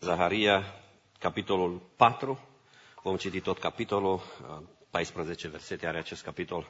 Zaharia, capitolul 4, vom citi tot capitolul, 14 versete are acest capitol.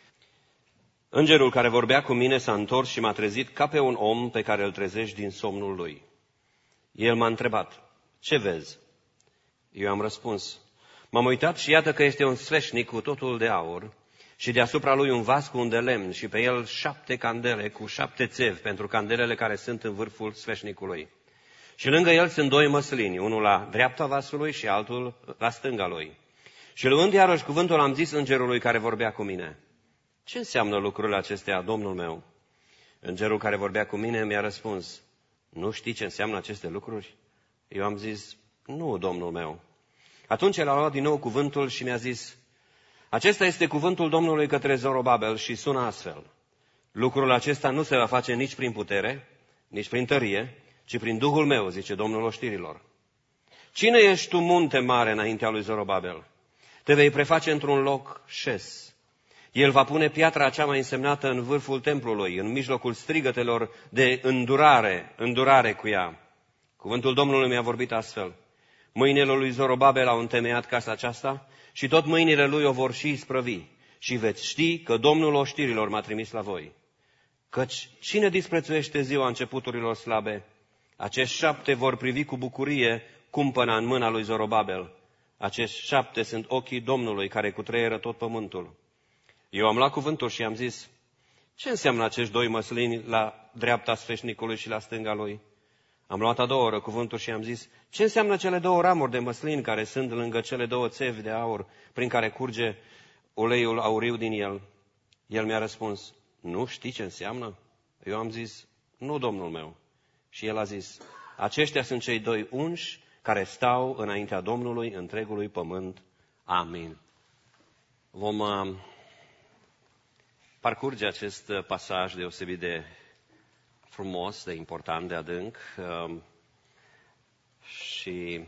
Îngerul care vorbea cu mine s-a întors și m-a trezit ca pe un om pe care îl trezești din somnul lui. El m-a întrebat, ce vezi? Eu am răspuns, m-am uitat și iată că este un sfeșnic cu totul de aur și deasupra lui un vas cu un de lemn și pe el 7 candele cu 7 țevi pentru candelele care sunt în vârful sfeșnicului. Și lângă el sunt 2 măslini, unul la dreapta vasului și altul la stânga lui. Și luând iarăși cuvântul am zis îngerului care vorbea cu mine, ce înseamnă lucrurile acestea, Domnul meu? Îngerul care vorbea cu mine mi-a răspuns, nu știi ce înseamnă aceste lucruri? Eu am zis, nu, Domnul meu. Atunci el a luat din nou cuvântul și mi-a zis, acesta este cuvântul Domnului către Zorobabel și sună astfel. Lucrul acesta nu se va face nici prin putere, nici prin tărie, ci prin Duhul meu, zice Domnul oștirilor. Cine ești tu, munte mare, înaintea lui Zorobabel? Te vei preface într-un loc șes. El va pune piatra cea mai însemnată în vârful templului, în mijlocul strigătelor de îndurare cu ea. Cuvântul Domnului mi-a vorbit astfel. Mâinile lui Zorobabel au întemeiat casa aceasta și tot mâinile lui o vor și isprăvi. Și veți ști că Domnul oștirilor m-a trimis la voi. Căci cine disprețuiește ziua începuturilor slabe? Acești 7 vor privi cu bucurie cumpăna în mâna lui Zorobabel. Acești 7 sunt ochii Domnului care cutreieră tot pământul. Eu am luat cuvântul și am zis, ce înseamnă acești 2 măslini la dreapta sfeșnicului și la stânga lui? Am luat a doua oră cuvântul și am zis, ce înseamnă cele 2 ramuri de măslin care sunt lângă cele 2 țevi de aur prin care curge uleiul auriu din el? El mi-a răspuns, nu știi ce înseamnă? Eu am zis, nu, Domnul meu. Și el a zis, aceștia sunt cei 2 unși care stau înaintea Domnului întregului pământ. Amin. Vom parcurge acest pasaj deosebit de frumos, de important, de adânc și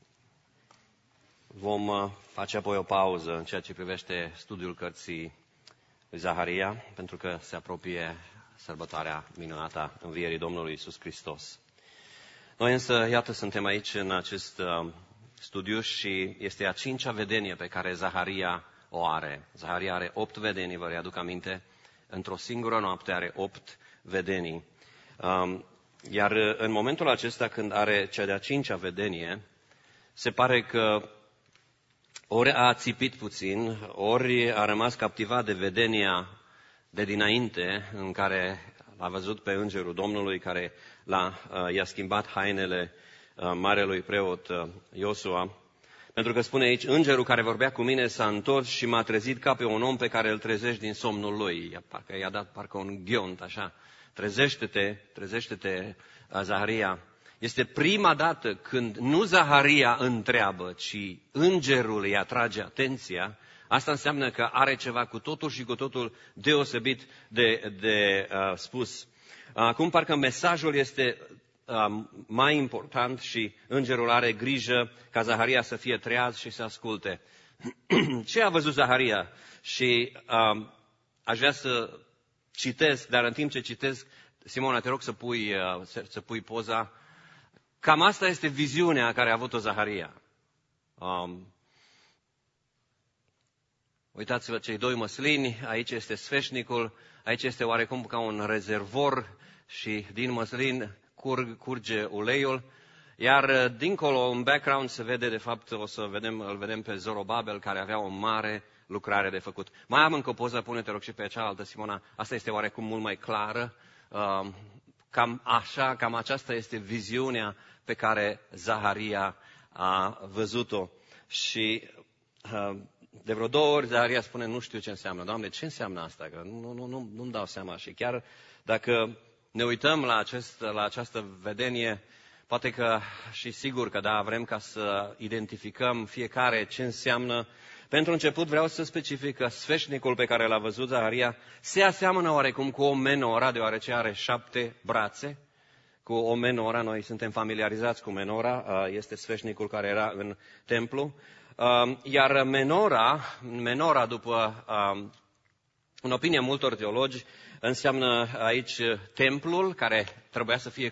vom face apoi o pauză în ceea ce privește studiul cărții lui Zaharia, pentru că se apropie sărbătoarea minunată a învierii Domnului Iisus Hristos. Noi însă, iată, suntem aici în acest studiu și este a 5-a vedenie pe care Zaharia o are. Zaharia are 8 vedenii, vă readuc aminte, într-o singură noapte are 8 vedenii. Iar în momentul acesta, când are cea de-a 5-a vedenie, se pare că ori a țipit puțin, ori a rămas captivat de vedenia de dinainte, în care l-a văzut pe îngerul Domnului care i-a schimbat hainele marelui preot Iosua. Pentru că spune aici, îngerul care vorbea cu mine s-a întors și m-a trezit ca pe un om pe care îl trezești din somnul lui. Parcă i-a dat parcă un ghiont, așa. Trezește-te, Zaharia. Este prima dată când nu Zaharia întreabă, ci îngerul îi atrage atenția. Asta înseamnă că are ceva cu totul și cu totul deosebit de spus. Acum parcă mesajul este mai important și îngerul are grijă ca Zaharia să fie treaz și să asculte. Ce a văzut Zaharia? Și aș vrea să citesc, dar în timp ce citesc, Simona, te rog să pui poza. Cam asta este viziunea care a avut-o Zaharia. Uitați-vă, cei 2 măslini, aici este sfeșnicul, aici este oarecum ca un rezervor și din măslin curge uleiul. Iar dincolo, în background, se vede, de fapt, îl vedem pe Zorobabel, care avea o mare lucrare de făcut. Mai am încă o poză, pune-te rog și pe cealaltă, Simona, asta este oarecum mult mai clară. Cam aceasta este viziunea pe care Zaharia a văzut-o. Și de vreo 2 ori Zaharia spune, nu știu ce înseamnă. Doamne, ce înseamnă asta? Că nu-mi dau seama. Și chiar dacă ne uităm la această vedenie, poate că și sigur că da, vrem ca să identificăm fiecare ce înseamnă. Pentru început vreau să specific că sfeșnicul pe care l-a văzut Zaharia se aseamănă oarecum cu o menora, deoarece are 7 brațe. Cu o menora, noi suntem familiarizați cu menora, este sfeșnicul care era în templu. Iar menora, după în opinia multor teologi, înseamnă aici templul care trebuia să fie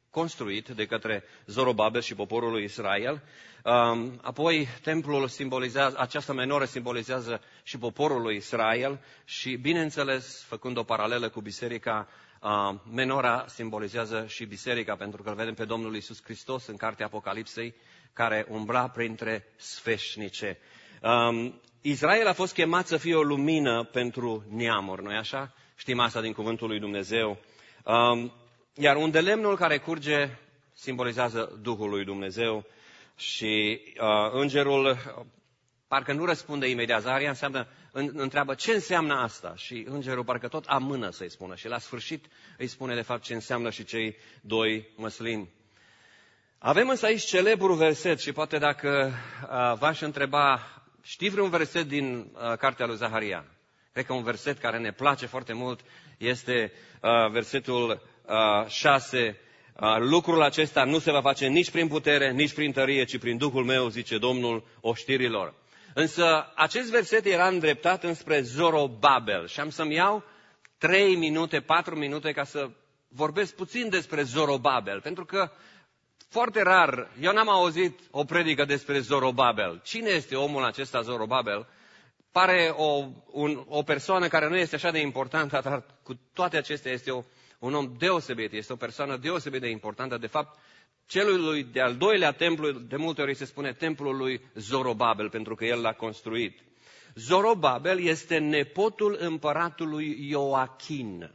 construit de către Zorobabel și poporul lui Israel. Apoi templul simbolizează, această menoră simbolizează și poporul lui Israel și, bineînțeles, făcând o paralelă cu biserica, menora simbolizează și biserica, pentru că îl vedem pe Domnul Iisus Hristos în cartea Apocalipsei, care umbla printre sfeșnice. Israel a fost chemat să fie o lumină pentru neamuri, nu-i așa? Știm asta din cuvântul lui Dumnezeu. Iar unde lemnul care curge simbolizează Duhul lui Dumnezeu și îngerul parcă nu răspunde imediat. Zaharia întreabă ce înseamnă asta și îngerul parcă tot amână să-i spună și la sfârșit îi spune de fapt ce înseamnă și cei doi măslini. Avem însă aici celebrul verset și poate dacă v-aș întreba, știi vreun verset din cartea lui Zaharia? Cred că un verset care ne place foarte mult este versetul 6. Lucrul acesta nu se va face nici prin putere, nici prin tărie, ci prin Duhul meu, zice Domnul oștirilor. Însă acest verset era îndreptat înspre Zorobabel și am să-mi iau 3 minute, 4 minute ca să vorbesc puțin despre Zorobabel, pentru că foarte rar, eu n-am auzit o predică despre Zorobabel. Cine este omul acesta Zorobabel? Pare o persoană care nu este așa de importantă, dar cu toate acestea este un om deosebit, este o persoană deosebit de importantă. De fapt, celui de-al doilea templu, de multe ori se spune templul lui Zorobabel, pentru că el l-a construit. Zorobabel este nepotul împăratului Ioachin.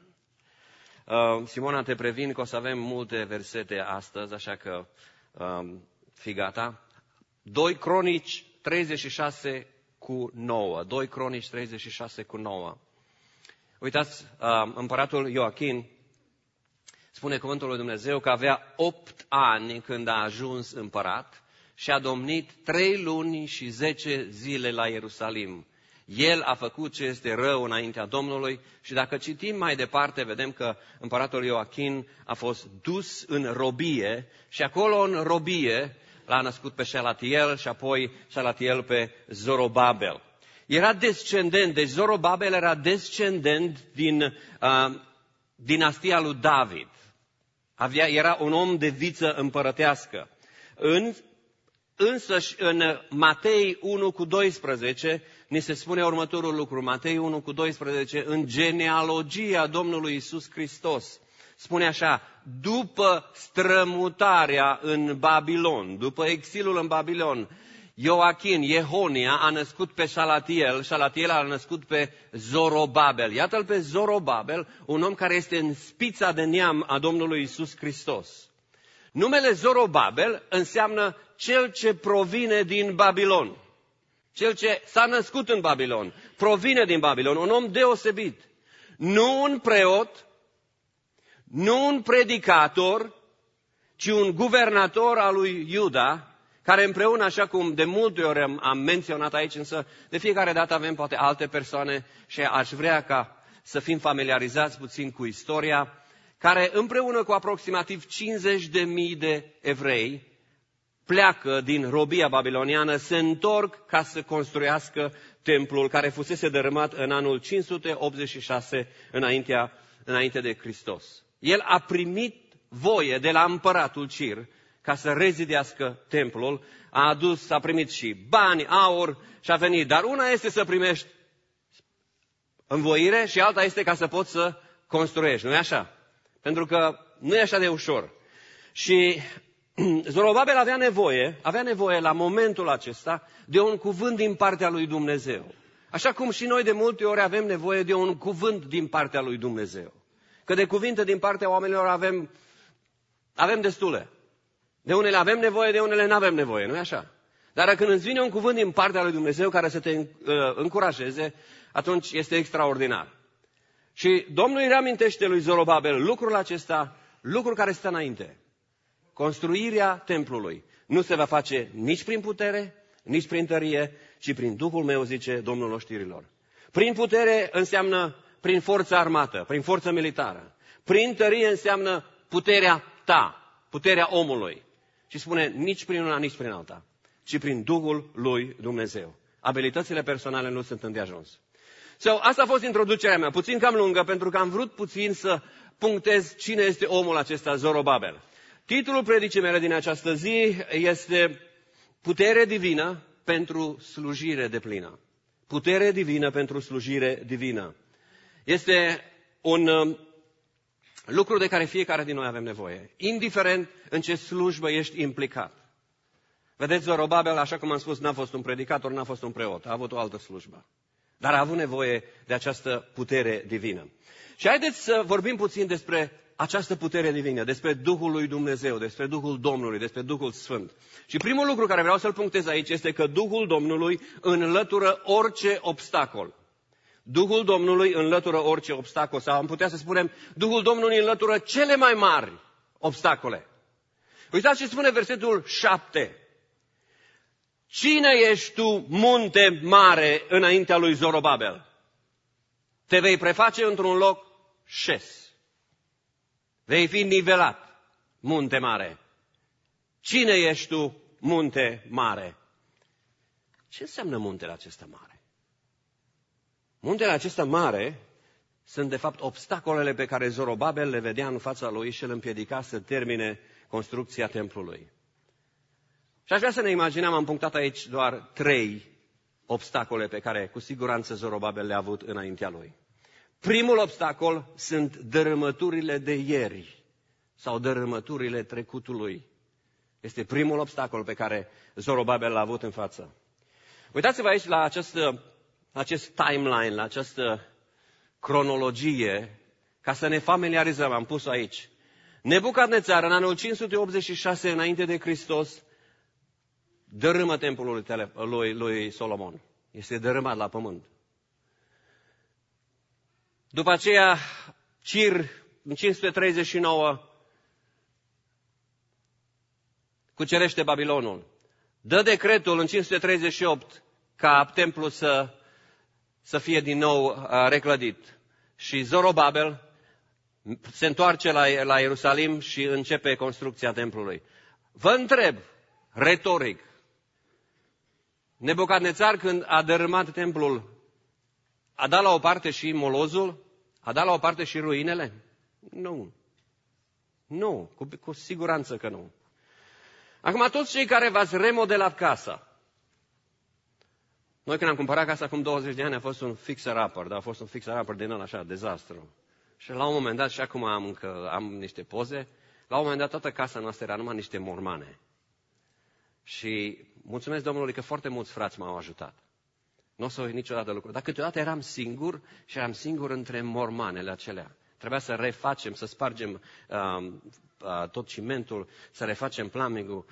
Simona, te previn că o să avem multe versete astăzi, așa că fii gata. 2 Cronici 36 cu 9. 2 Cronici 36 cu 9. Uitați, împăratul Ioachin, spune cuvântul lui Dumnezeu că avea 8 ani când a ajuns împărat și a domnit 3 luni și 10 zile la Ierusalim. El a făcut ce este rău înaintea Domnului și dacă citim mai departe, vedem că împăratul Ioachin a fost dus în robie și acolo în robie l-a născut pe Șalatiel și apoi Șalatiel pe Zorobabel. Era descendent, deci Zorobabel era descendent din dinastia lui David. Era un om de viță împărătească. Însăși în Matei 1 cu 12 ni se spune următorul lucru. Matei 1 cu 12, în genealogia Domnului Iisus Hristos. Spune așa, după strămutarea în Babilon, după exilul în Babilon, Ioachin, Jehonia, a născut pe Șalatiel, Șalatiel a născut pe Zorobabel. Iată-l pe Zorobabel, un om care este în spița de neam a Domnului Iisus Hristos. Numele Zorobabel înseamnă cel ce provine din Babilon. Cel ce s-a născut în Babilon, provine din Babilon, un om deosebit. Nu un preot, nu un predicator, ci un guvernator al lui Iuda, care împreună, așa cum de multe ori am menționat aici, însă de fiecare dată avem poate alte persoane și aș vrea ca să fim familiarizați puțin cu istoria, care împreună cu aproximativ 50.000 de evrei pleacă din robia babiloniană, se întorc ca să construiască templul care fusese dărâmat în anul 586 înainte de Hristos. El a primit voie de la împăratul Cir ca să rezidească templul, a primit și bani, aur și a venit. Dar una este să primești învoire și alta este ca să poți să construiești, nu-i așa? Pentru că nu e așa de ușor. Și Zorobabel avea nevoie la momentul acesta de un cuvânt din partea lui Dumnezeu. Așa cum și noi de multe ori avem nevoie de un cuvânt din partea lui Dumnezeu. Că de cuvinte din partea oamenilor avem destule. De unele avem nevoie, de unele nu avem nevoie, nu-i așa? Dar când îți vine un cuvânt din partea lui Dumnezeu care să te încurajeze, atunci este extraordinar. Și Domnul îi reamintește lui Zorobabel lucrul acesta, lucrul care stă înainte. Construirea templului nu se va face nici prin putere, nici prin tărie, ci prin Duhul meu, zice Domnul oștirilor. Prin putere înseamnă prin forță armată, prin forță militară. Prin tărie înseamnă puterea ta, puterea omului. Și spune nici prin una, nici prin alta, ci prin Duhul lui Dumnezeu. Abilitățile personale nu sunt îndeajuns. Asta a fost introducerea mea, puțin cam lungă, pentru că am vrut puțin să punctez cine este omul acesta, Zorobabel. Titlul predicii mele din această zi este Putere divină pentru slujire deplină. Putere divină pentru slujire divină. Este un lucru de care fiecare din noi avem nevoie, indiferent în ce slujbă ești implicat. Vedeți, Zorobabel, așa cum am spus, n-a fost un predicator, n-a fost un preot, a avut o altă slujbă. Dar a avut nevoie de această putere divină. Și haideți să vorbim puțin despre această putere divină, despre Duhul lui Dumnezeu, despre Duhul Domnului, despre Duhul Sfânt. Și primul lucru care vreau să-l punctez aici este că Duhul Domnului înlătură orice obstacol. Duhul Domnului înlătură orice obstacol, sau am putea să spunem, Duhul Domnului înlătură cele mai mari obstacole. Uitați ce spune versetul 7. Cine ești tu, munte mare, înaintea lui Zorobabel? Te vei preface într-un loc șes. Vei fi nivelat, munte mare. Cine ești tu, munte mare? Ce înseamnă muntele acesta mare? Muntele acesta mare sunt de fapt obstacolele pe care Zorobabel le vedea în fața lui și îl împiedica să termine construcția templului. Și aș vrea să ne imaginăm, am punctat aici doar 3 obstacole pe care cu siguranță Zorobabel le-a avut înaintea lui. Primul obstacol sunt dărâmăturile de ieri sau dărâmăturile trecutului. Este primul obstacol pe care Zorobabel l-a avut în față. Uitați-vă aici la acest timeline, la această cronologie, ca să ne familiarizăm, am pus-o aici. Nebucadnețar, în anul 586 înainte de Hristos, dărâmă templul lui Solomon. Este dărâmat la pământ. După aceea, Cir, în 539, cucerește Babilonul. Dă decretul în 538 ca templul să fie din nou reclădit. Și Zorobabel se întoarce la Ierusalim și începe construcția templului. Vă întreb, retoric, Nebucadnețar, când a dărâmat templul, a dat la o parte și molozul? A dat la o parte și ruinele? Nu. Nu, cu siguranță că nu. Acum, toți cei care v-ați remodelat casa. Noi când am cumpărat casa acum 20 de ani a fost un fixer-upper, dar a fost un fixer-upper din ăla așa, dezastru. Și la un moment dat, și acum am niște poze, la un moment dat toată casa noastră era numai niște mormane. Și mulțumesc Domnului că foarte mulți frați m-au ajutat. Nu o să uit niciodată lucrul. Dar câteodată eram singur și eram singur între mormanele acelea. Trebuia să refacem, să spargem tot cimentul, să refacem plumbing-ul.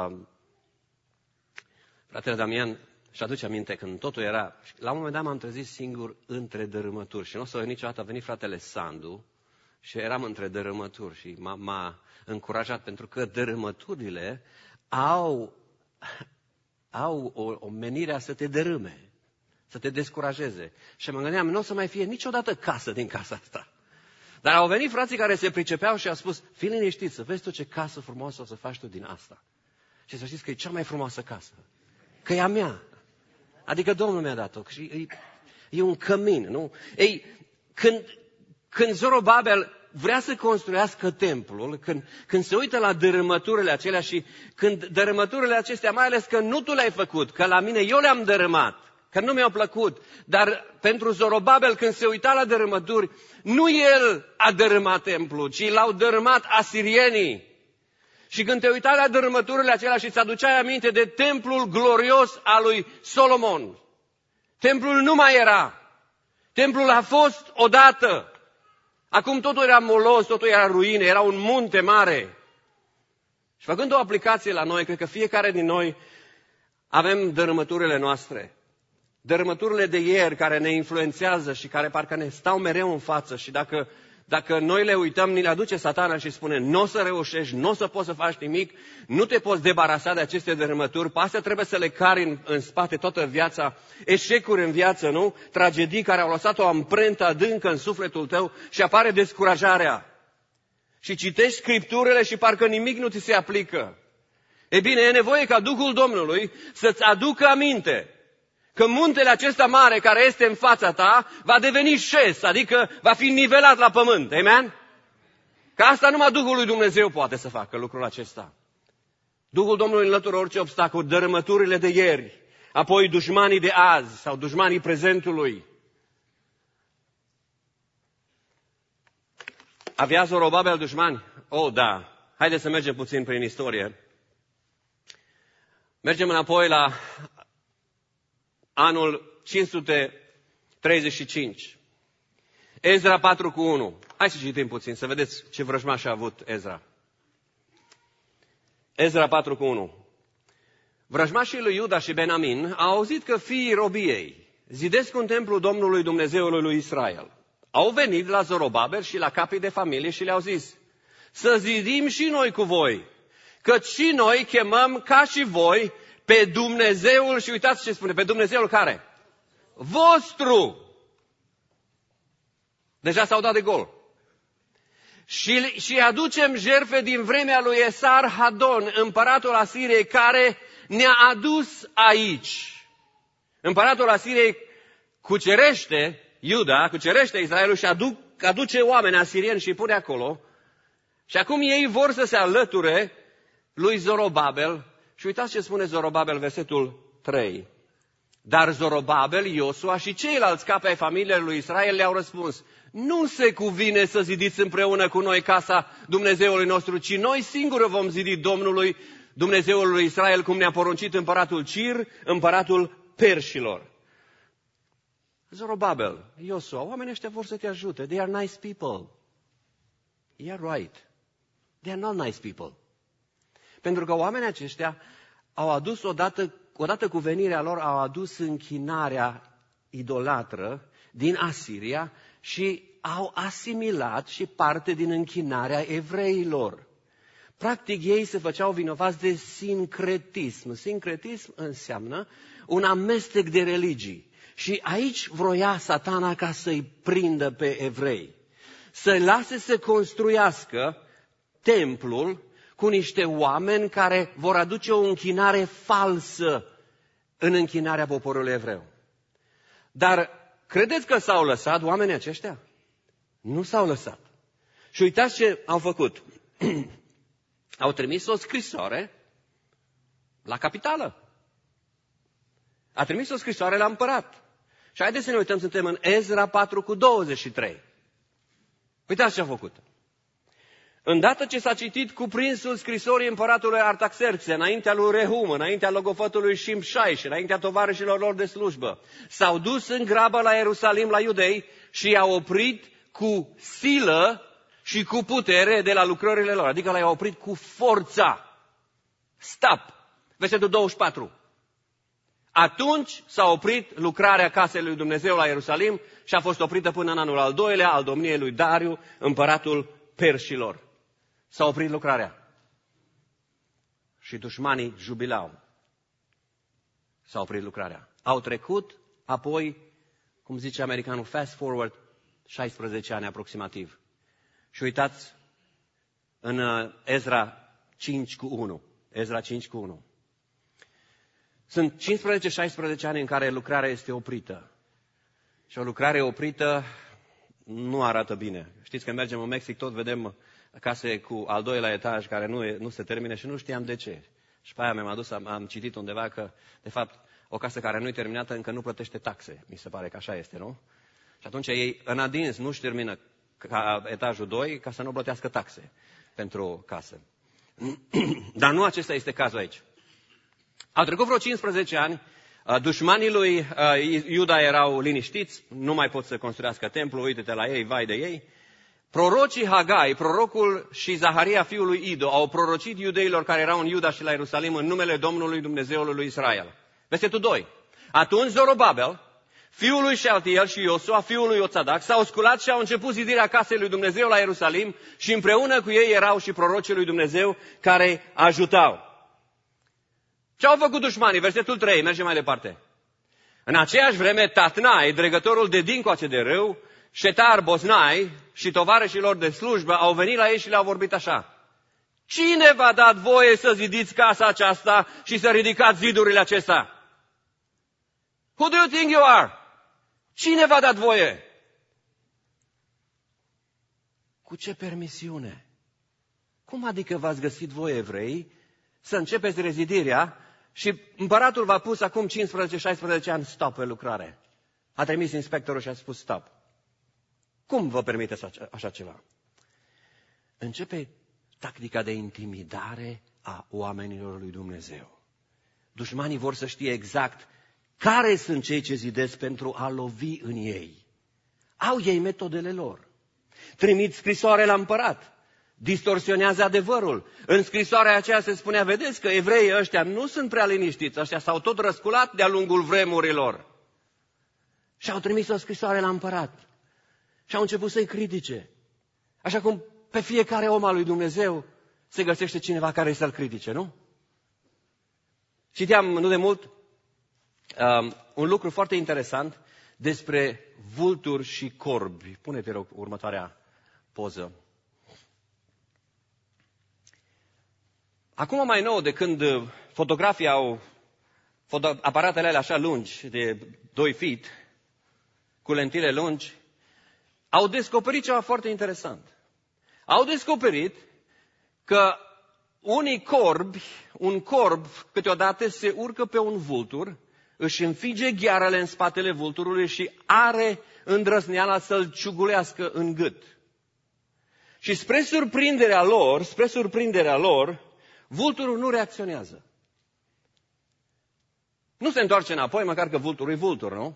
Fratele Damian și aduce aminte când totul era... La un moment dat m-am trezit singur între dărâmături. Și nu o să uit niciodată, a venit fratele Sandu și eram între dărâmături. Și m-a încurajat pentru că dărâmăturile au o menire să te dărâme, să te descurajeze. Și mă gândeam, nu o să mai fie niciodată casă din casa asta. Dar au venit frații care se pricepeau și au spus, fii liniștit, să vezi tu ce casă frumoasă o să faci tu din asta. Și să știți că e cea mai frumoasă casă. Că e a mea. Adică Domnul mi-a dat-o. Și e un cămin, nu? Ei, când Zorobabel vrea să construiască templul, când se uită la dărâmăturile acelea și când dărâmăturile acestea, mai ales că nu tu le-ai făcut, că la mine eu le-am dărâmat, că nu mi-au plăcut, dar pentru Zorobabel când se uita la dărâmături, nu el a dărâmat templul, ci l-au dărâmat asirienii. Și când te uitai la dărâmăturile acelea și îți aduceai aminte de templul glorios al lui Solomon, templul nu mai era. Templul a fost odată. Acum totul era molos, totul era ruine, era un munte mare. Și făcând o aplicație la noi, cred că fiecare din noi avem dărâmăturile noastre. Dărâmăturile de ieri care ne influențează și care parcă ne stau mereu în față. Și dacă noi le uităm, ni le aduce Satana și spune, nu o să reușești, nu o să poți să faci nimic, nu te poți debarasa de aceste dărâmături, pe astea trebuie să le cari în spate toată viața, eșecuri în viață, nu? Tragedii care au lăsat o amprentă adâncă în sufletul tău și apare descurajarea. Și citești Scripturile și parcă nimic nu ți se aplică. E bine, e nevoie ca Duhul Domnului să-ți aducă aminte că muntele acesta mare care este în fața ta va deveni șes, adică va fi nivelat la pământ. Amen? Că asta numai Duhul lui Dumnezeu poate să facă lucrul acesta. Duhul Domnului înlătură orice obstacol, dărâmăturile de ieri, apoi dușmanii de azi sau dușmanii prezentului. Avea Zorobabel dușmani? Oh, da. Haideți să mergem puțin prin istorie. Mergem înapoi la anul 535. Ezra 4:1. Hai să citim puțin, să vedeți ce vrăjmaș a avut Ezra. Ezra 4:1. Vrăjmașii lui Iuda și Benamin au auzit că fiii robiei zidesc un templu Domnului Dumnezeului lui Israel. Au venit la Zorobabel și la capii de familie și le-au zis: să zidim și noi cu voi, căci și noi chemăm ca și voi pe Dumnezeul, și uitați ce spune, pe Dumnezeul care? Vostru. Deja s-au dat de gol. Și aducem jertfe din vremea lui Esar-Hadon, împăratul Asiriei, care ne-a adus aici. Împăratul Asiriei cucerește Iuda, cucerește Israelul și aduce oameni asirieni și îi pune acolo. Și acum ei vor să se alăture lui Zorobabel. Și uitați ce spune Zorobabel, versetul 3. Dar Zorobabel, Iosua și ceilalți capi ai familiei lui Israel le-au răspuns: nu se cuvine să zidiți împreună cu noi casa Dumnezeului nostru, ci noi singuri vom zidi Domnului, Dumnezeul lui Israel, cum ne-a poruncit împăratul Cir, împăratul Perșilor. Zorobabel, Iosua, oamenii ăștia vor să te ajute. They are nice people. You're right. They are not nice people. Pentru că oamenii aceștia au adus odată cu venirea lor, au adus închinarea idolatră din Asiria și au asimilat și parte din închinarea evreilor. Practic ei se făceau vinovați de sincretism. Sincretism înseamnă un amestec de religii. Și aici vroia Satana ca să-i prindă pe evrei. Să lase să construiască templul cu niște oameni care vor aduce o închinare falsă în închinarea poporului evreu. Dar credeți că s-au lăsat oamenii aceștia? Nu s-au lăsat. Și uitați ce au făcut. Au trimis o scrisoare la capitală. A trimis o scrisoare la împărat. Și haideți să ne uităm, suntem în Ezra 4:23. Uitați ce a făcut. Îndată ce s-a citit cuprinsul scrisorii împăratului Artaxerxe, înaintea lui Rehum, înaintea logofătului Șimșai și înaintea tovarășilor lor de slujbă, s-au dus în grabă la Ierusalim, la iudei, și i-au oprit cu silă și cu putere de la lucrările lor. Adică l-au oprit cu forța. Stop! Versetul 24. Atunci s-a oprit lucrarea casei lui Dumnezeu la Ierusalim și a fost oprită până în anul al doilea al domniei lui Dariu, împăratul Perșilor. S-a oprit lucrarea. Și dușmanii jubilau. S-a oprit lucrarea. Au trecut apoi, cum zice americanul, fast forward, 16 ani aproximativ. Și uitați în Ezra 5:1. Ezra 5:1. Sunt 15-16 ani în care lucrarea este oprită. Și o lucrare oprită nu arată bine. Știți, când mergem în Mexic, tot vedem case cu al doilea etaj care nu se termine și nu știam de ce. Și pe aia mi-am adus, am citit undeva că, de fapt, o casă care nu e terminată încă nu plătește taxe. Mi se pare că așa este, nu? Și atunci ei, în adins, nu-și termină ca etajul 2 ca să nu plătească taxe pentru casă. Dar nu acesta este cazul aici. Au trecut vreo 15 ani, dușmanii lui Iuda erau liniștiți, nu mai pot să construiască templu, uite-te la ei, vai de ei. Prorocii Hagai, prorocul și Zaharia, fiul lui Ido, au prorocit iudeilor care erau în Iuda și la Ierusalim în numele Domnului Dumnezeului lui Israel. Versetul 2. Atunci Zorobabel, fiul lui Shealtiel, și Iosua, fiul lui Iotzadak, s-au sculat și au început zidirea casei lui Dumnezeu la Ierusalim și împreună cu ei erau și prorocii lui Dumnezeu care ajutau. Ce au făcut dușmanii? Versetul 3, mergem mai departe. În aceeași vreme, Tatnai, dregătorul de dincoace de râu, Șetar Boznai și tovarășii lor de slujbă au venit la ei și le-au vorbit așa. Cine v-a dat voie să zidiți casa aceasta și să ridicați zidurile acestea? Who do you think you are? Cine v-a dat voie? Cu ce permisiune? cum adică v-ați găsit voi evrei să începeți rezidirea și împăratul v-a pus acum 15-16 ani stop pe lucrare? A trimis inspectorul și a spus stop. Cum vă permiteți așa ceva? Începe tactica de intimidare a oamenilor lui Dumnezeu. Dușmanii vor să știe exact care sunt cei ce zidesc pentru a lovi în ei. Au ei metodele lor. Trimit scrisoare la împărat. Distorsionează adevărul. În scrisoarea aceea se spunea, vedeți că evreii ăștia nu sunt prea liniștiți, ăștia s-au tot răsculat de-a lungul vremurilor. Și au trimis o scrisoare la împărat. Și au început să-i critique. Așa cum pe fiecare om al lui Dumnezeu se găsește cineva care să-l critique, nu? Citeam nu de mult un lucru foarte interesant despre vulturi și corbi. Pune-te, rog, următoarea poză. Acum mai nou, de când fotografii au aparatele alea așa lungi, de 2 feet, cu lentile lungi, au descoperit ceva foarte interesant. Au descoperit că un corb câteodată se urcă pe un vultur, își înfige ghearele în spatele vulturului și are îndrăzneala să-l ciugulească în gât. Și spre surprinderea lor, vulturul nu reacționează. Nu se întoarce înapoi, măcar că vulturul e vultur, nu?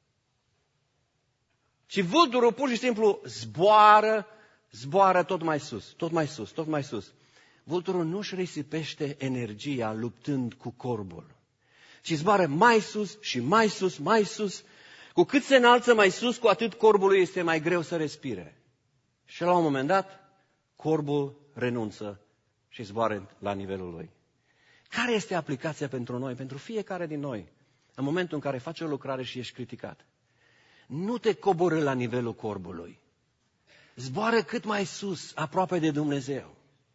Și vulturul pur și simplu zboară tot mai sus, tot mai sus, tot mai sus. Vulturul nu își risipește energia luptând cu corbul, ci zboară mai sus și mai sus, mai sus. Cu cât se înalță mai sus, cu atât corbului este mai greu să respire. Și la un moment dat, corbul renunță și zboară la nivelul lui. Care este aplicația pentru noi, pentru fiecare din noi, în momentul în care faci o lucrare și ești criticat? Nu te coborî la nivelul corbului. Zboară cât mai sus, aproape de Dumnezeu.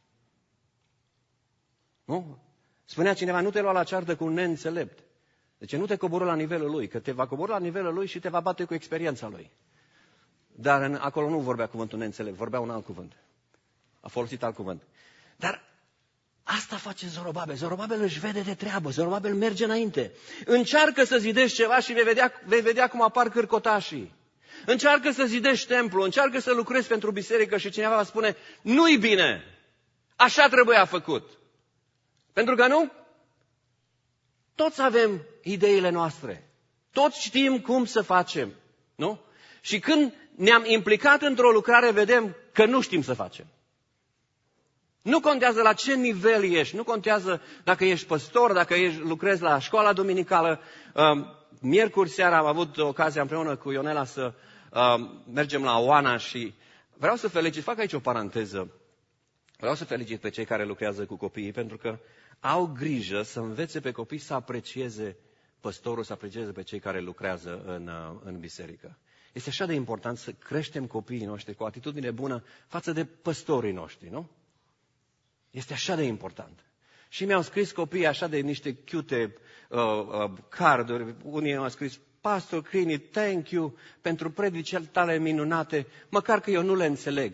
Nu? Spunea cineva, nu te lua la ceartă cu un neînțelept. Deci nu te coborî la nivelul lui, că te va coborî la nivelul lui și te va bate cu experiența lui. Dar acolo nu vorbea cuvântul neînțelept, vorbea un alt cuvânt. A folosit alt cuvânt. Dar asta face Zorobabel. Zorobabel își vede de treabă. Zorobabel merge înainte. Încearcă să zidești ceva și vei vedea cum apar cârcotașii. Încearcă să zidești templu, încearcă să lucrezi pentru biserică și cineva va spune, nu-i bine, așa trebuia făcut. Pentru că nu? Toți avem ideile noastre. Toți știm cum să facem. Nu? Și când ne-am implicat într-o lucrare, vedem că nu știm să facem. Nu contează la ce nivel ești, nu contează dacă ești păstor, dacă lucrezi la școala duminicală. Miercuri seara am avut ocazia împreună cu Ionela să mergem la Oana și vreau să felicit, fac aici o paranteză, vreau să felicit pe cei care lucrează cu copiii pentru că au grijă să învețe pe copii să aprecieze păstorul, să aprecieze pe cei care lucrează în biserică. Este așa de important să creștem copiii noștri cu o atitudine bună față de păstorii noștri, nu? Este așa de important. Și mi-au scris copiii așa de niște cute carduri. Unii au scris, Pastor Crini, thank you pentru predicile tale minunate, măcar că eu nu le înțeleg.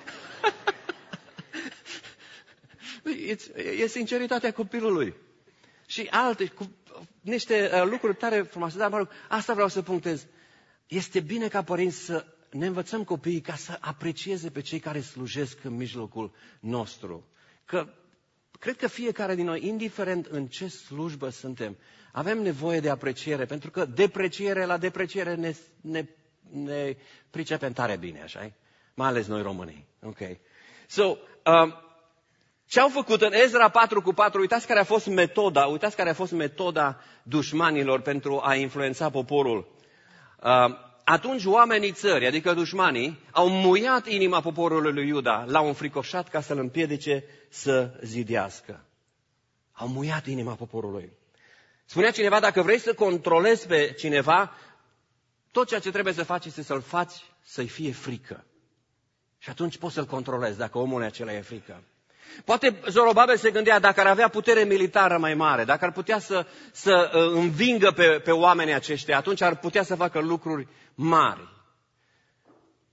E sinceritatea copilului. Și alte, cu niște lucruri tare frumoase. Dar, mă rog, asta vreau să punctez. Este bine ca părinți să ne învățăm copiii ca să aprecieze pe cei care slujesc în mijlocul nostru. Că cred că fiecare din noi, indiferent în ce slujbă suntem, avem nevoie de apreciere, pentru că depreciere la depreciere ne pricepem tare bine, așa-i? Mai ales noi românii. Ok. So, ce au făcut în Ezra 4:4, uitați care a fost metoda dușmanilor pentru a influența poporul. Atunci oamenii țării, adică dușmanii, au muiat inima poporului lui Iuda, l-au înfricoșat ca să-l împiedice să zidească. Au muiat inima poporului. Spunea cineva, dacă vrei să controlezi pe cineva, tot ceea ce trebuie să faci este să-l faci să-i fie frică. Și atunci poți să-l controlezi dacă omul acela e frică. Poate Zorobabel se gândea, dacă ar avea putere militară mai mare, dacă ar putea să învingă pe oamenii aceștia, atunci ar putea să facă lucruri mari.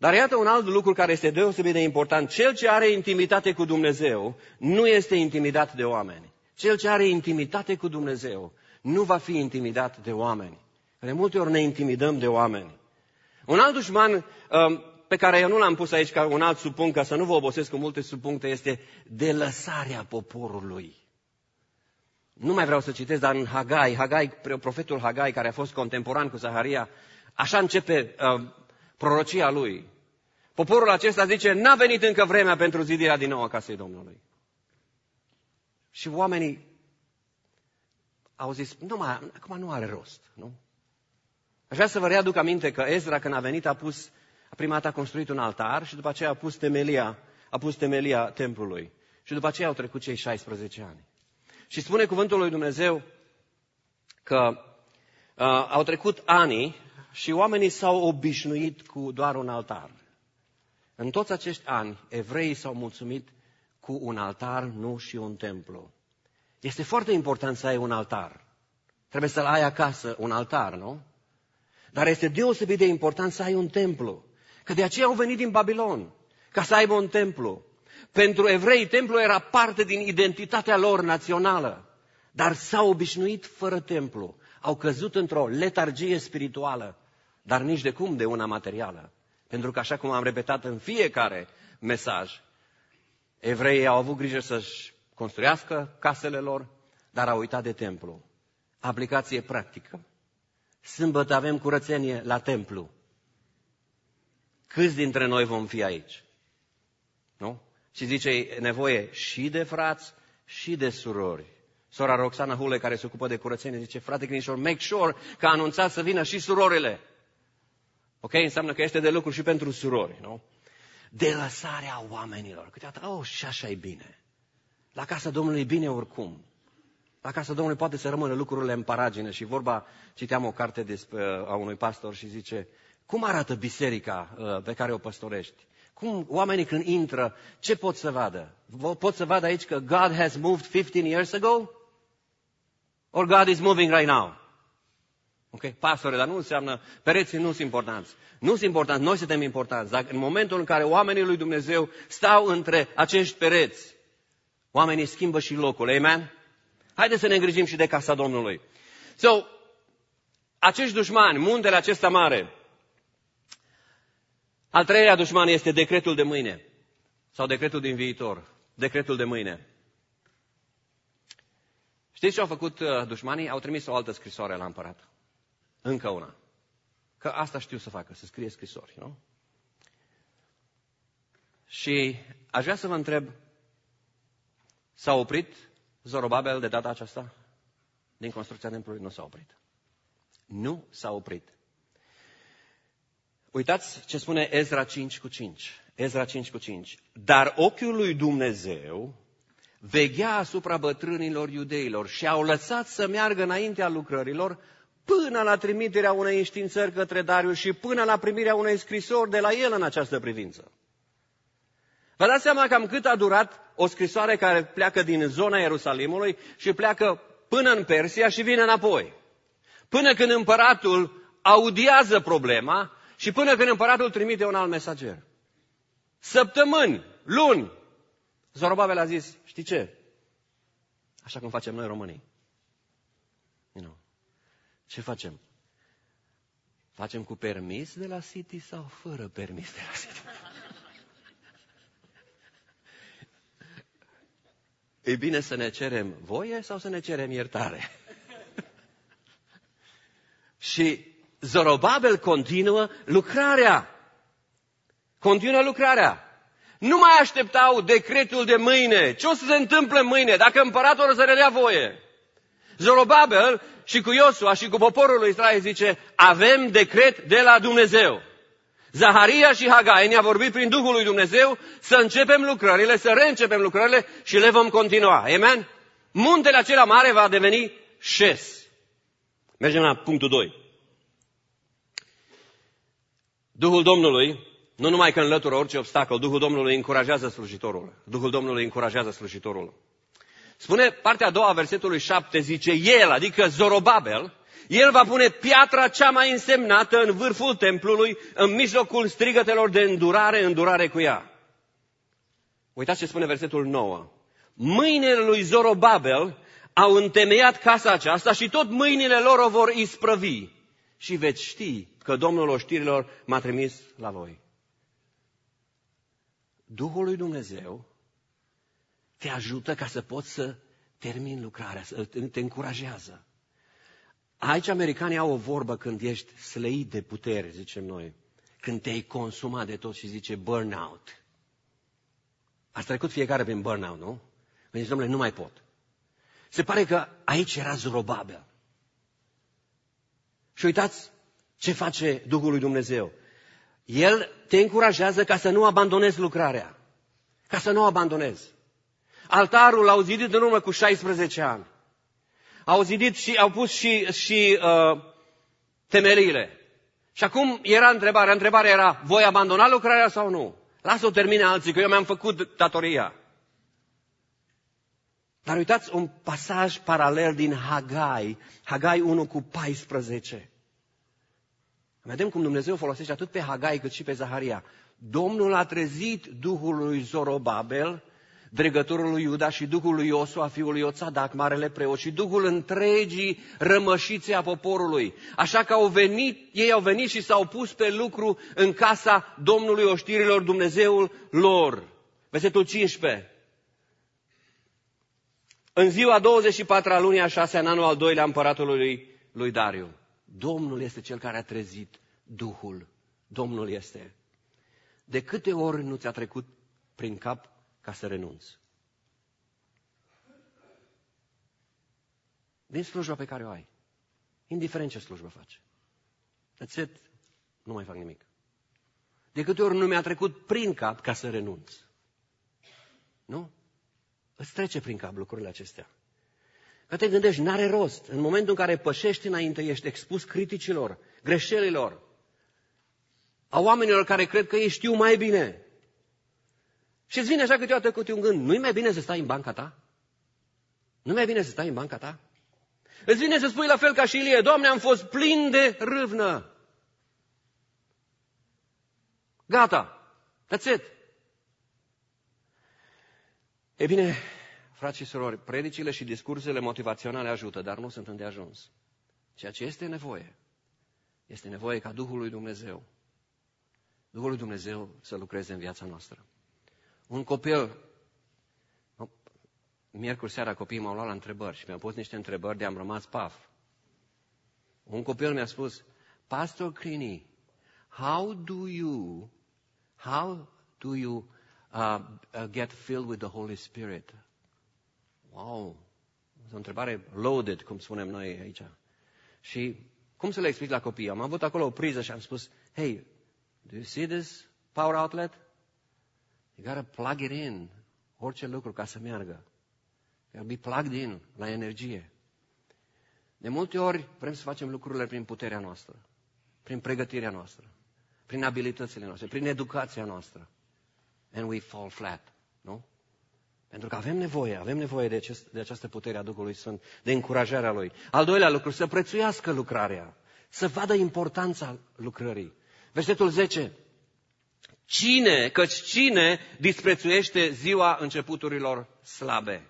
Dar iată un alt lucru care este deosebit de important. Cel ce are intimitate cu Dumnezeu nu este intimidat de oameni. Cel ce are intimitate cu Dumnezeu nu va fi intimidat de oameni. De multe ori ne intimidăm de oameni. Un alt dușman pe care eu nu l-am pus aici ca un alt subpunct, ca să nu vă obosesc cu multe subpuncte, este delăsarea poporului. Nu mai vreau să citesc, dar în Hagai, profetul Hagai, care a fost contemporan cu Zaharia, așa începe prorocia lui. Poporul acesta zice, n-a venit încă vremea pentru zidirea din nou a casei Domnului. Și oamenii au zis, acum nu are rost, nu? Aș vrea să vă readuc aminte că Ezra, când a venit, prima dată a construit un altar și după aceea a pus temelia templului. Și după aceea au trecut cei 16 ani. Și spune cuvântul lui Dumnezeu că au trecut ani și oamenii s-au obișnuit cu doar un altar. În toți acești ani, evreii s-au mulțumit cu un altar, nu și un templu. Este foarte important să ai un altar. Trebuie să-l ai acasă, un altar, nu? Dar este deosebit de important să ai un templu. Că de aceea au venit din Babilon, ca să aibă un templu. Pentru evrei, templul era parte din identitatea lor națională. Dar s-au obișnuit fără templu. Au căzut într-o letargie spirituală, dar nici de cum de una materială. Pentru că, așa cum am repetat în fiecare mesaj, evreii au avut grijă să-și construiască casele lor, dar au uitat de templu. Aplicație practică. Sâmbătă avem curățenie la templu. Câți dintre noi vom fi aici? Nu? Și zice, e nevoie și de frați și de surori. Sora Roxana Hule, care se ocupă de curățenie, zice, frate Crinișor, make sure că anunțați să vină și surorile. Ok? Înseamnă că este de lucru și pentru surori, nu? Delăsarea oamenilor. Câteodată, și așa e bine. La casa Domnului e bine oricum. La casa Domnului poate să rămână lucrurile în paragină. Și citeam o carte a unui pastor și zice, cum arată biserica pe care o păstorești? Cum oamenii când intră, ce pot să vadă? Pot să vadă aici că God has moved 15 years ago? Or God is moving right now? Ok? Pastore, dar nu înseamnă, pereții nu sunt importanți. Nu sunt importanți, noi suntem importanți. Dar în momentul în care oamenii lui Dumnezeu stau între acești pereți, oamenii schimbă și locul. Amen? Haideți să ne îngrijim și de casa Domnului. Acești dușmani, muntele acesta mare. Al treilea dușman este decretul de mâine. Sau decretul din viitor. Decretul de mâine. Știți ce au făcut dușmanii? Au trimis o altă scrisoare la împărat. Încă una. Că asta știu să facă, să scrie scrisori, nu? Și aș vrea să vă întreb, s-a oprit Zorobabel de data aceasta din construcția templului? Nu s-a oprit. Nu s-a oprit. Uitați ce spune Ezra 5:5. Ezra 5:5. Dar ochiul lui Dumnezeu veghea asupra bătrânilor iudeilor și au lăsat să meargă înaintea lucrărilor până la trimiterea unei înștiințări către Darius și până la primirea unei scrisori de la el în această privință. Vă dați seama cam cât a durat o scrisoare care pleacă din zona Ierusalimului și pleacă până în Persia și vine înapoi. Până când împăratul audiază problema și până când împăratul trimite un alt mesager. Săptămâni, luni. Zorobabel a zis, știi ce? Așa cum facem noi românii. Ce facem? Facem cu permis de la City sau fără permis de la City? E bine să ne cerem voie sau să ne cerem iertare? Și Zorobabel continuă lucrarea. Continuă lucrarea. Nu mai așteptau decretul de mâine. Ce o să se întâmple mâine dacă împăratul o să le dea voie? Zorobabel și cu Iosua și cu poporul lui Israel zice, avem decret de la Dumnezeu. Zaharia și Hagai ne-a vorbit prin Duhul lui Dumnezeu să începem lucrările, să reîncepem lucrările și le vom continua. Amen? Muntele acela mare va deveni șes. Mergem la punctul 2. Duhul Domnului, nu numai că înlătură orice obstacol, Duhul Domnului încurajează slujitorul. Duhul Domnului încurajează slujitorul. Spune partea a doua a versetului 7, zice el, adică Zorobabel, El va pune piatra cea mai însemnată în vârful templului, în mijlocul strigătelor de îndurare cu ea. Uitați ce spune versetul 9. Mâinile lui Zorobabel au întemeiat casa aceasta și tot mâinile lor o vor isprăvi. Și veți ști că Domnul oștirilor m-a trimis la voi. Duhul lui Dumnezeu te ajută ca să poți să termini lucrarea, te încurajează. Aici americanii au o vorbă când ești slăit de putere, zicem noi. Când te-ai consumat de tot și zice burnout. Ați trecut fiecare prin burnout, nu? Când zici, domnule, nu mai pot. Se pare că aici era Zorobabel. Și uitați ce face Duhul lui Dumnezeu. El te încurajează ca să nu abandonezi lucrarea. Ca să nu o abandonezi. Altarul l-au zidit în urmă cu 16 ani. Au zidit și au pus și temeliile. Și acum era întrebarea. Întrebarea era, voi abandona lucrarea sau nu? Lasă-o termine alții, că eu mi-am făcut datoria. Dar uitați un pasaj paralel din Hagai. Hagai 1 cu 14. Vedem cum Dumnezeu folosește atât pe Hagai cât și pe Zaharia. Domnul a trezit Duhul lui Zorobabel, dregătorul lui Iuda, și Duhul lui Iosua, fiul lui Iosadac, marele preot, și Duhul întregii rămășițe a poporului. Așa că ei au venit și s-au pus pe lucru în casa Domnului oștirilor, Dumnezeul lor. Versetul 15. În ziua 24-a lunii a 6-a, în anul al 2-lea împăratului lui Dariu. Domnul este cel care a trezit Duhul. Domnul este. De câte ori nu ți-a trecut prin cap ca să renunți? Din slujba pe care o ai. Indiferent ce slujbă faci. That's it. Nu mai fac nimic. De câte ori nu mi-a trecut prin cap ca să renunț? Nu? Îți trece prin cap lucrurile acestea. Că te gândești, n-are rost. În momentul în care pășești înainte, ești expus criticilor, greșelilor, a oamenilor care cred că ei știu mai bine. Și îți vine așa câteodată cu un gând, nu-i mai bine să stai în banca ta? Nu-i mai bine să stai în banca ta? Îți vine să spui la fel ca și Ilie, Doamne, am fost plin de râvnă. Gata, that's it. E bine, frați și surori, predicile și discursele motivaționale ajută, dar nu sunt îndeajuns. Ceea ce este nevoie ca Duhul lui Dumnezeu, Duhul lui Dumnezeu să lucreze în viața noastră. Un copil, miercuri seara copiii m-au luat la întrebări și mi-au pus niște întrebări de am rămas paf. Un copil mi-a spus, Pastor Crini, how do you get filled with the Holy Spirit? Wow! O întrebare loaded, cum spunem noi aici. Și cum să le explic la copii? Am avut acolo o priză și am spus, hey, do you see this power outlet? You gotta plug it in. Orice lucru ca să meargă. You gotta be plugged in la energie. De multe ori vrem să facem lucrurile prin puterea noastră, prin pregătirea noastră, prin abilitățile noastre, prin educația noastră. And we fall flat, nu? Pentru că avem nevoie de această putere a Duhului Sfânt, de încurajarea Lui. Al doilea lucru, să prețuiască lucrarea, să vadă importanța lucrării. Versetul 10. Cine disprețuiește ziua începuturilor slabe?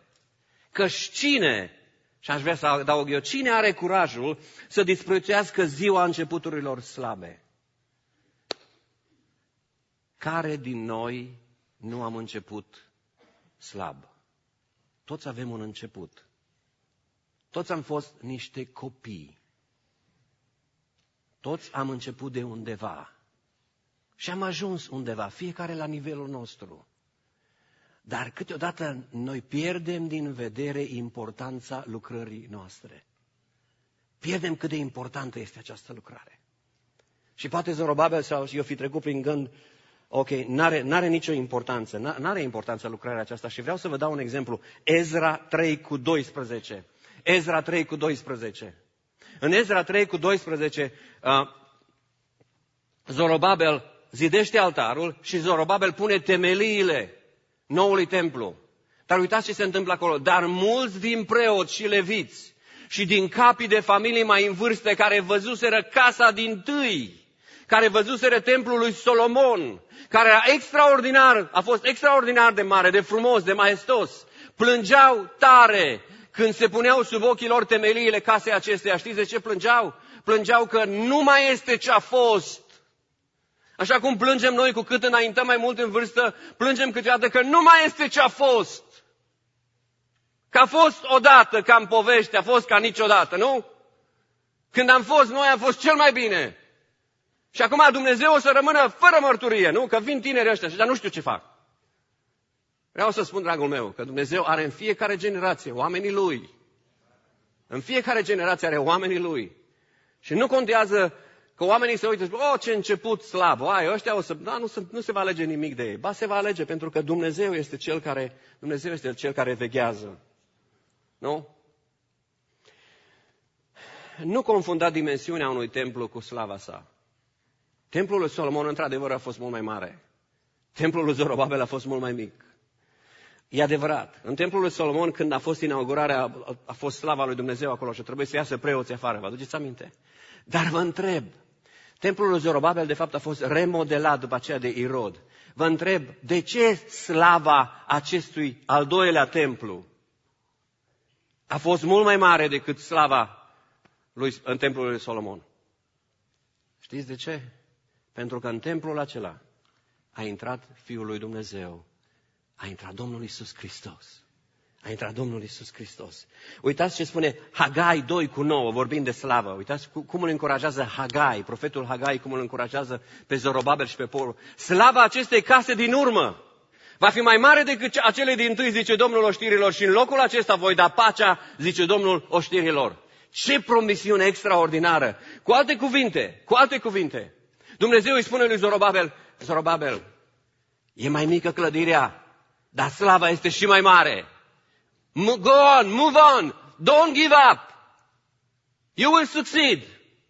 Și aș vrea să adaug eu, cine are curajul să disprețuiască ziua începuturilor slabe? Care din noi nu am început slab? Toți avem un început. Toți am fost niște copii. Toți am început de undeva. Și am ajuns undeva, fiecare la nivelul nostru. Dar câteodată noi pierdem din vedere importanța lucrării noastre. Pierdem cât de importantă este această lucrare. Și poate Zorobabel sau eu fi trecut prin gând, ok, n-are nicio importanță, n-are importanță lucrarea aceasta. Și vreau să vă dau un exemplu. Ezra 3 cu 12. Ezra 3 cu 12. În Ezra 3 cu 12, Zorobabel zidește altarul și Zorobabel pune temeliile noului templu. Dar uitați ce se întâmplă acolo. Dar mulți din preoți și leviți și din capii de familii mai în vârstă care văzuseră casa dintâi, care văzuseră templul lui Solomon, care era extraordinar, a fost extraordinar de mare, de frumos, de maestos. Plângeau tare când se puneau sub ochii lor temeliile casei acesteia. Știți de ce plângeau? Plângeau că nu mai este ce a fost. Așa cum plângem noi cu cât înaintăm mai mult în vârstă, plângem câteodată că nu mai este ce a fost. Că a fost odată ca în povești, a fost ca niciodată, nu? Când am fost noi, a fost cel mai bine. Și acum Dumnezeu o să rămână fără mărturie, nu? Că vin tinerii ăștia și dar nu știu ce fac. Vreau să spun, dragul meu, că Dumnezeu are în fiecare generație oamenii Lui. În fiecare generație are oamenii Lui. Și nu contează că oamenii se uită și spun, ce început slab, ăștia o să, nu se va alege nimic de ei. Ba, se va alege pentru că Dumnezeu este cel care veghează. Nu? Nu confunda dimensiunea unui templu cu slava sa. Templul lui Solomon, într-adevăr, a fost mult mai mare. Templul lui Zorobabel a fost mult mai mic. E adevărat. În templul lui Solomon, când a fost inaugurarea, a fost slava lui Dumnezeu acolo și trebuie să iasă preoții afară. Vă aduceți aminte? Dar vă întreb, templul lui Zorobabel, de fapt, a fost remodelat după aceea de Irod. Vă întreb, de ce slava acestui al doilea templu a fost mult mai mare decât slava în templul lui Solomon? Știți de ce? Pentru că în templul acela a intrat Fiul lui Dumnezeu, a intrat Domnul Iisus Hristos. A intrat Domnul Iisus Hristos. Uitați ce spune Hagai 2:9, vorbind de slavă. Uitați cum îl încurajează Hagai, profetul Hagai, cum îl încurajează pe Zorobabel și pe poporul. Slava acestei case din urmă va fi mai mare decât acele dintâi, zice Domnul oștirilor, și în locul acesta voi da pacea, zice Domnul oștirilor. Ce promisiune extraordinară! Cu alte cuvinte, Dumnezeu îi spune lui Zorobabel, Zorobabel, e mai mică clădirea, dar slava este și mai mare. Go on, move on, don't give up. You will succeed.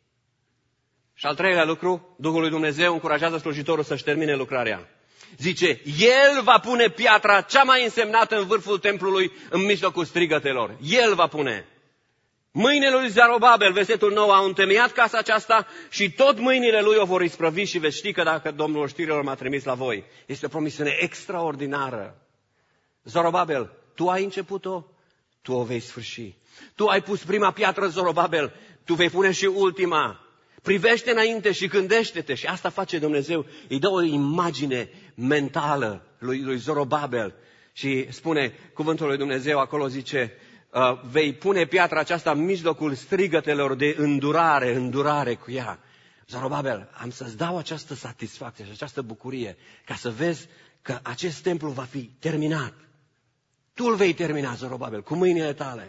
Și al treilea lucru, Duhul lui Dumnezeu încurajează slujitorul să-și termine lucrarea. Zice, El va pune piatra cea mai însemnată în vârful templului, în mijlocul strigătelor. El va pune. Mâinile lui Zorobabel, versetul 9, au întemeiat casa aceasta și tot mâinile lui o vor isprăvi și veți ști că dacă Domnul oștirilor m-a trimis la voi. Este o promisiune extraordinară. Zorobabel, tu ai început-o, tu o vei sfârși. Tu ai pus prima piatră, Zorobabel, tu vei pune și ultima. Privește înainte și gândește-te. Și asta face Dumnezeu. Îi dă o imagine mentală lui Zorobabel. Și spune cuvântul lui Dumnezeu, acolo zice, vei pune piatra aceasta în mijlocul strigătelor de îndurare cu ea. Zorobabel, am să-ți dau această satisfacție și această bucurie ca să vezi că acest templu va fi terminat. Tu îl vei termina, Zorobabel, cu mâinile tale.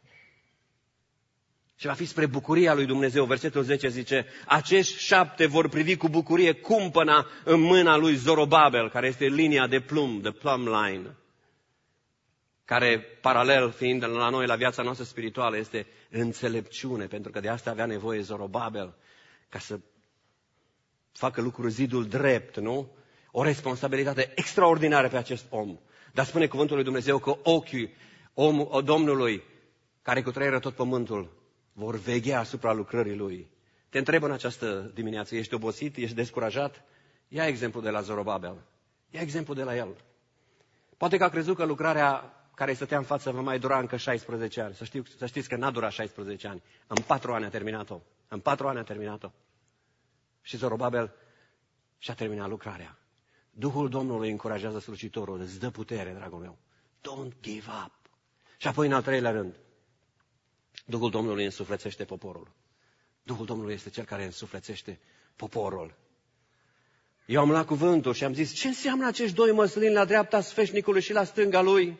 Și va fi spre bucuria lui Dumnezeu. Versetul 10 zice, acești 7 vor privi cu bucurie cumpăna în mâna lui Zorobabel, care este linia de plumb, the plumb line, care, paralel fiind la noi, la viața noastră spirituală, este înțelepciune, pentru că de asta avea nevoie Zorobabel, ca să facă lucruri zidul drept, nu? O responsabilitate extraordinară pe acest om. Dar spune cuvântul lui Dumnezeu că ochii Domnului, care cutreieră tot pământul, vor veghea asupra lucrării Lui. Te întreb în această dimineață, ești obosit, ești descurajat? Ia exemplu de la Zorobabel. Ia exemplu de la el. Poate că a crezut că lucrarea care îi stătea în față va mai dura încă 16 ani. Să știți că n-a durat 16 ani. În 4 ani a terminat-o. În 4 ani a terminat-o. Și Zorobabel și-a terminat lucrarea. Duhul Domnului încurajează slujitorul, îți dă putere, dragul meu. Don't give up. Și apoi, în al treilea rând, Duhul Domnului însuflețește poporul. Duhul Domnului este cel care însuflețește poporul. Eu am luat cuvântul și am zis, ce înseamnă acești 2 măslini la dreapta sfeșnicului și la stânga lui?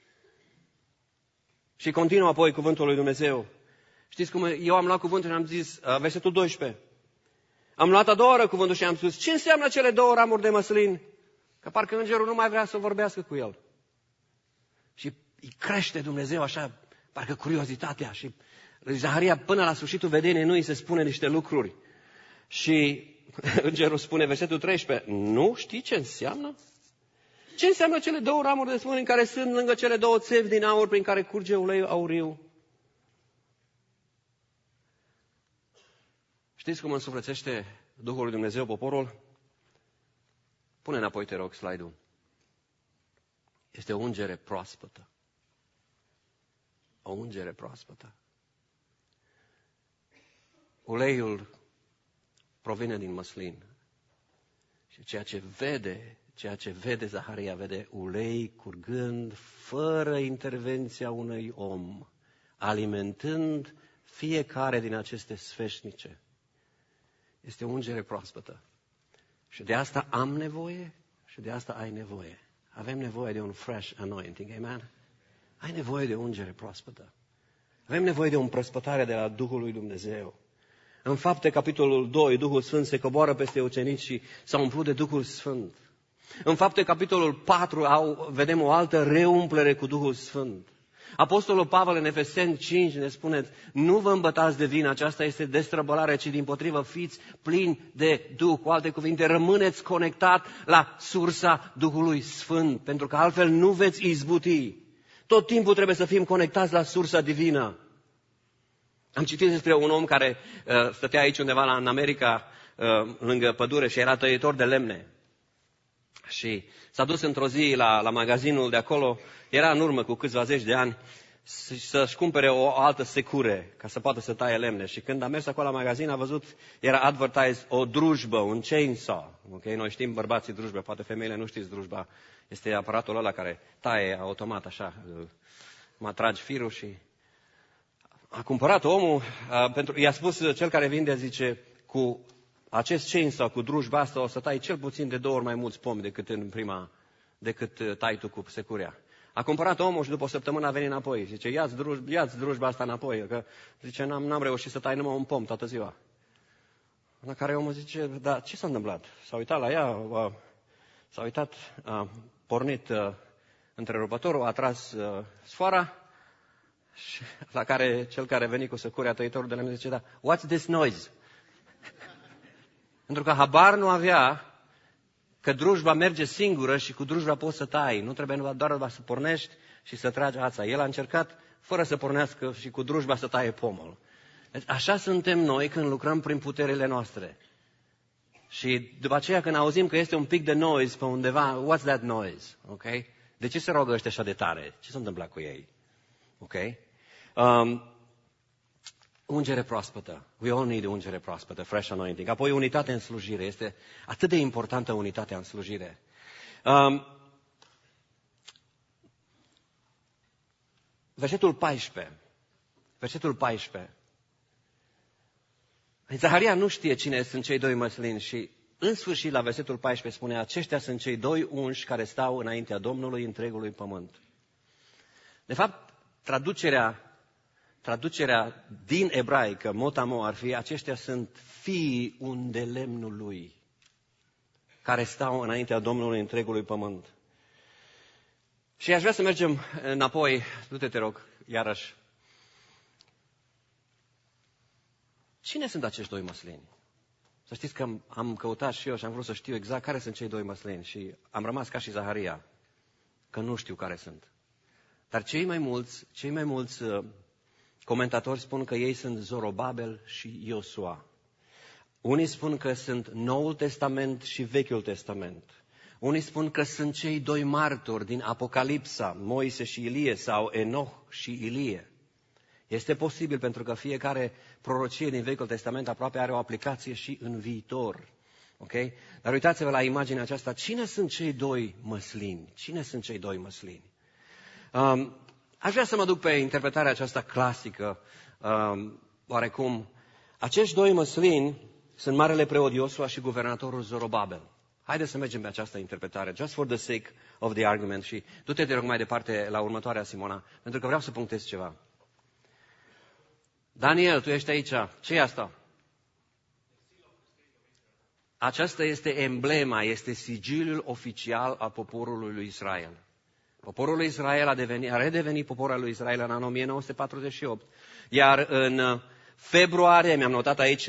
Și continuă apoi cuvântul lui Dumnezeu. Știți cum eu am luat cuvântul și am zis, versetul 12. Am luat a doua oară cuvântul și am spus, ce înseamnă cele 2 ramuri de măslin? Că parcă îngerul nu mai vrea să vorbească cu el. Și îi crește Dumnezeu așa, parcă curiozitatea. Și lui Zaharia, până la sfârșitul vedeniei, nu îi se spune niște lucruri. Și îngerul spune, versetul 13, nu știi ce înseamnă? Ce înseamnă cele 2 ramuri de smâni care sunt lângă cele 2 țevi din aur prin care curge ulei auriu? Știți cum însuflețește Duhul lui Dumnezeu poporul? Pune înapoi, te rog, slide-ul. Este o ungere proaspătă. O ungere proaspătă. Uleiul provine din măslin. Și ceea ce vede Zaharia, vede ulei curgând fără intervenția unui om, alimentând fiecare din aceste sfeșnice. Este o ungere proaspătă. Și de asta am nevoie și de asta ai nevoie. Avem nevoie de un fresh anointing, amen? Ai nevoie de o ungere proaspătă. Avem nevoie de o împrospătare de la Duhul lui Dumnezeu. În Fapte, capitolul 2, Duhul Sfânt se coboară peste ucenici și s-au umplut de Duhul Sfânt. În Fapte, capitolul 4, vedem o altă reumplere cu Duhul Sfânt. Apostolul Pavel în Efeseni 5 ne spune, nu vă îmbătați de vină, aceasta este destrăbălare, ci dimpotrivă fiți plini de Duh. Cu alte cuvinte, rămâneți conectat la sursa Duhului Sfânt, pentru că altfel nu veți izbuti. Tot timpul trebuie să fim conectați la sursa divină. Am citit despre un om care stătea aici undeva în America, lângă pădure, și era tăietor de lemne. Și s-a dus într-o zi la magazinul de acolo, era în urmă cu câțiva zeci de ani, să-și cumpere o altă secure, ca să poată să taie lemne. Și când a mers acolo la magazin, a văzut, era advertised o drujbă, un chainsaw. Okay? Noi știm bărbații drujbă, poate femeile nu știți drujba. Este aparatul ăla care taie automat, așa, mă tragi firul și... A cumpărat omul, i-a spus cel care vinde, zice, cu acest chainsaw, cu drujba asta, o să tai cel puțin de 2 ori mai mulți pomi decât tai tu cu securea. A cumpărat omul și după o săptămână a venit înapoi. Zice, ia-ți drujba asta înapoi, că zice, n-am reușit să tai numai un pom toată ziua. La care omul zice, dar ce s-a întâmplat? S-a uitat la ea, s-a uitat, a pornit întrerupătorul, a tras sfoara, și la care cel care a venit cu securea, tăitorul de lemne, zice, da, what's this noise? Pentru că habar nu avea că drujba merge singură și cu drujba poți să tai. Nu trebuie doar să pornești și să tragi ața. El a încercat fără să pornească și cu drujba să taie pomul. Deci așa suntem noi când lucrăm prin puterile noastre. Și după aceea când auzim că este un pic de noise pe undeva, what's that noise? Okay? De ce se roagă ăștia așa de tare? Ce s-a întâmplat cu ei? Okay? Ungere proaspătă. We all need ungere proaspătă, fresh anointing. Apoi unitate în slujire. Este atât de importantă unitatea în slujire. Versetul 14. Versetul 14. Zaharia nu știe cine sunt cei 2 măslini și în sfârșit la versetul 14 spune, aceștia sunt cei 2 unși care stau înaintea Domnului întregului pământ. De fapt, traducerea din ebraică, motamo, ar fi, aceștia sunt fiii unde lemnul lui, care stau înaintea Domnului întregului pământ. Și aș vrea să mergem înapoi, du-te, te rog, iarăși. Cine sunt acești 2 măslini? Să știți că am căutat și eu și am vrut să știu exact care sunt cei 2 măslini și am rămas ca și Zaharia, că nu știu care sunt. Dar cei mai mulți comentatori spun că ei sunt Zorobabel și Iosua. Unii spun că sunt Noul Testament și Vechiul Testament. Unii spun că sunt cei 2 martori din Apocalipsa, Moise și Ilie, sau Enoch și Ilie. Este posibil pentru că fiecare prorocie din Vechiul Testament aproape are o aplicație și în viitor. Okay? Dar uitați-vă la imaginea aceasta. Cine sunt cei 2 măslini? Cine sunt cei 2 măslini? Aș vrea să mă duc pe interpretarea aceasta clasică, oarecum. Acești 2 măslini sunt marele preot Iosua și guvernatorul Zorobabel. Haideți să mergem pe această interpretare, just for the sake of the argument. Și du-te, te rog, mai departe la următoarea, Simona, pentru că vreau să punctez ceva. Daniel, tu ești aici. Ce e asta? Aceasta este emblema, este sigiliul oficial al poporului lui Israel. Poporul lui Israel a redevenit poporul lui Israel în anul 1948. Iar în februarie, mi-am notat aici,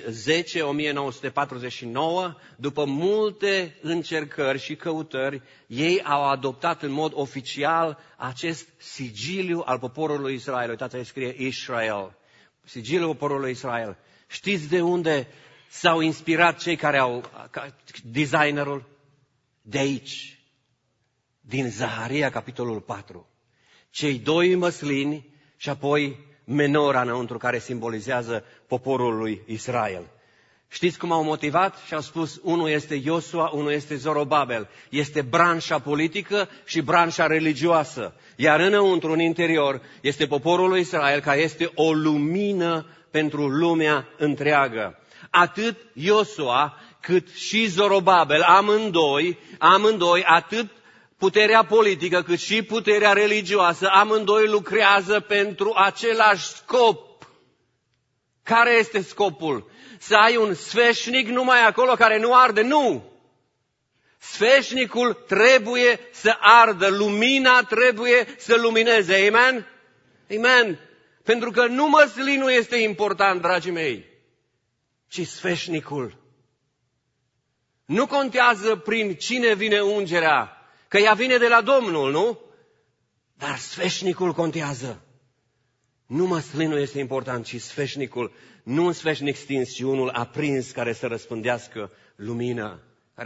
1949, după multe încercări și căutări, ei au adoptat în mod oficial acest sigiliu al poporului Israel. Uitați, aici scrie Israel. Sigiliul poporului Israel. Știți de unde s-au inspirat cei care designerul de aici, din Zaharia, capitolul 4. Cei 2 măslini și apoi menora înăuntru, care simbolizează poporul lui Israel. Știți cum au motivat? Și au spus, unul este Iosua, unul este Zorobabel. Este branșa politică și branșa religioasă. Iar înăuntru, în interior, este poporul lui Israel, care este o lumină pentru lumea întreagă. Atât Iosua cât și Zorobabel, amândoi, atât puterea politică cât și puterea religioasă, amândoi lucrează pentru același scop. Care este scopul? Să ai un sfeșnic numai acolo care nu arde? Nu! Sfeșnicul trebuie să ardă, lumina trebuie să lumineze. Amen? Amen. Pentru că nu măslinul este important, dragii mei, ci sfeșnicul. Nu contează prin cine vine ungerea, că ea vine de la Domnul, nu? Dar sfeșnicul contează. Nu măslinul este important, ci sfeșnicul. Nu un sfeșnic stins, ci unul aprins care să răspândească lumina.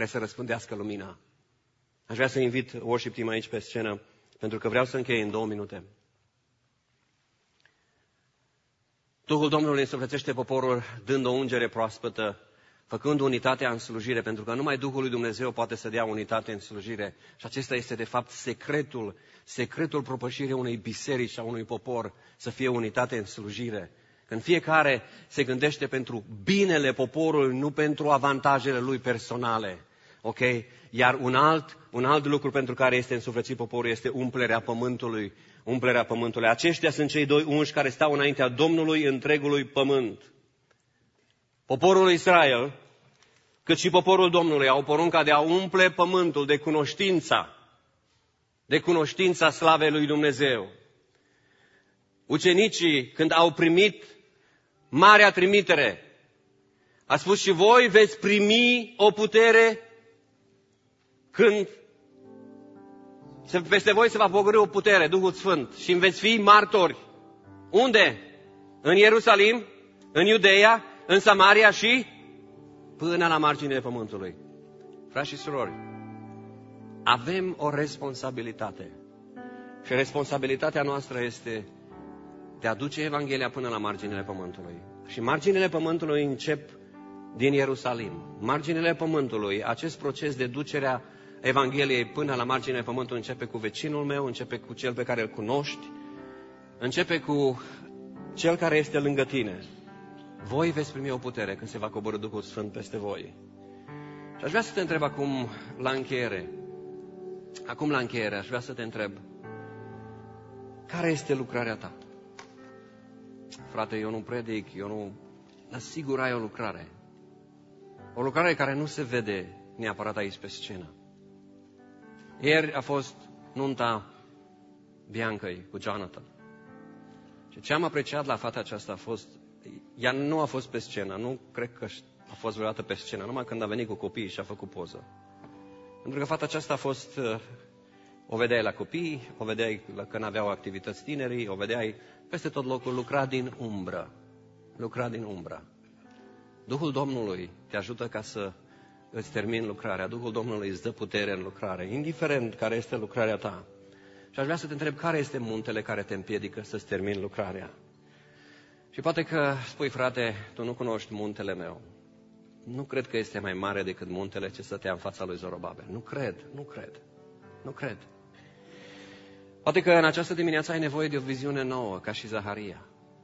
Aș vrea să invit worship team aici pe scenă, pentru că vreau să închei în 2 minute. Duhul Domnului însuflețește poporul, dând o ungere proaspătă, făcând unitatea în slujire, pentru că numai Duhul lui Dumnezeu poate să dea unitate în slujire. Și acesta este, de fapt, secretul propășirii unei biserici sau unui popor, să fie unitate în slujire. Când fiecare se gândește pentru binele poporului, nu pentru avantajele lui personale. Ok? Iar un alt lucru pentru care este însuflețit poporul este umplerea pământului. Aceștia sunt cei 2 unși care stau înaintea Domnului întregului pământ. Poporul Israel, cât și poporul Domnului, au porunca de a umple pământul de cunoștința slavei lui Dumnezeu. Ucenicii, când au primit marea trimitere, a spus, și voi veți primi o putere când peste voi se va pogorî o putere, Duhul Sfânt, și veți fi martori. Unde? În Ierusalim, în Iudeea, în Samaria și până la marginile pământului. Frați și surori, avem o responsabilitate. Și responsabilitatea noastră este de a duce Evanghelia până la marginile pământului. Și marginile pământului încep din Ierusalim. Marginile pământului, acest proces de ducerea Evangheliei până la marginile pământului începe cu vecinul meu, începe cu cel pe care îl cunoști, începe cu cel care este lângă tine. Voi veți primi o putere când se va coborî Duhul Sfânt peste voi. Și aș vrea să te întreb acum la încheiere. Aș vrea să te întreb, care este lucrarea ta? Frate, eu nu predic, dar sigur ai o lucrare. O lucrare care nu se vede neapărat aici pe scenă. Ieri a fost nunta Biancăi cu Jonathan. Și ce am apreciat la fata aceasta a fost, ea nu a fost pe scenă, nu cred că a fost vreodată pe scenă, numai când a venit cu copiii și a făcut poză. Pentru că fata aceasta a fost, o vedeai la copii, o vedeai când aveau activități tinerii, o vedeai peste tot locul, lucra din umbră. Duhul Domnului te ajută ca să îți termini lucrarea. Duhul Domnului îți dă putere în lucrare, indiferent care este lucrarea ta. Și aș vrea să te întreb, care este muntele care te împiedică să-ți termini lucrarea? Și poate că spui, frate, tu nu cunoști muntele meu. Nu cred că este mai mare decât muntele ce stătea în fața lui Zorobabel. Nu cred. Poate că în această dimineață ai nevoie de o viziune nouă, ca și Zaharia.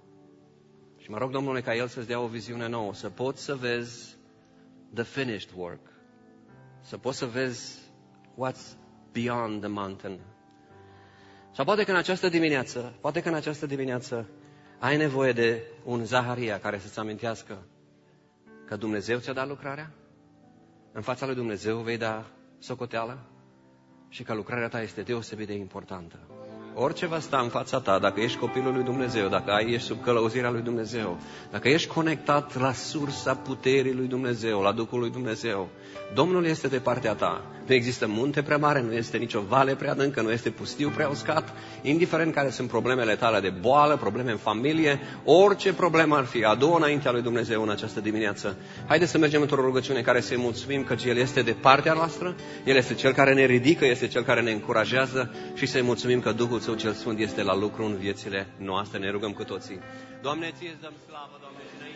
Și mă rog, Domnule, ca El să-ți dea o viziune nouă, să poți să vezi the finished work, să poți să vezi what's beyond the mountain. Sau poate că în această dimineață ai nevoie de un Zaharia care să-ți amintească că Dumnezeu ți-a dat lucrarea, în fața lui Dumnezeu vei da socoteală și că lucrarea ta este deosebit de importantă. Orice va sta în fața ta, dacă ești copilul lui Dumnezeu, dacă ești sub călăuzirea lui Dumnezeu, dacă ești conectat la sursa puterii lui Dumnezeu, la Duhul lui Dumnezeu, Domnul este de partea ta. Nu există munte prea mare, nu este nicio vale prea adâncă, nu este pustiu prea uscat, indiferent care sunt problemele tale de boală, probleme în familie, orice problemă ar fi, adu-o înaintea lui Dumnezeu în această dimineață. Haideți să mergem într-o rugăciune care să-i mulțumim că El este de partea noastră, El este Cel care ne ridică, este Cel care ne încurajează și să-i mulțumim că Duhul Său cel Sfânt este la lucru în viețile noastre. Ne rugăm cu toții. Doamne, Ție îți dăm slavă, Doamne, și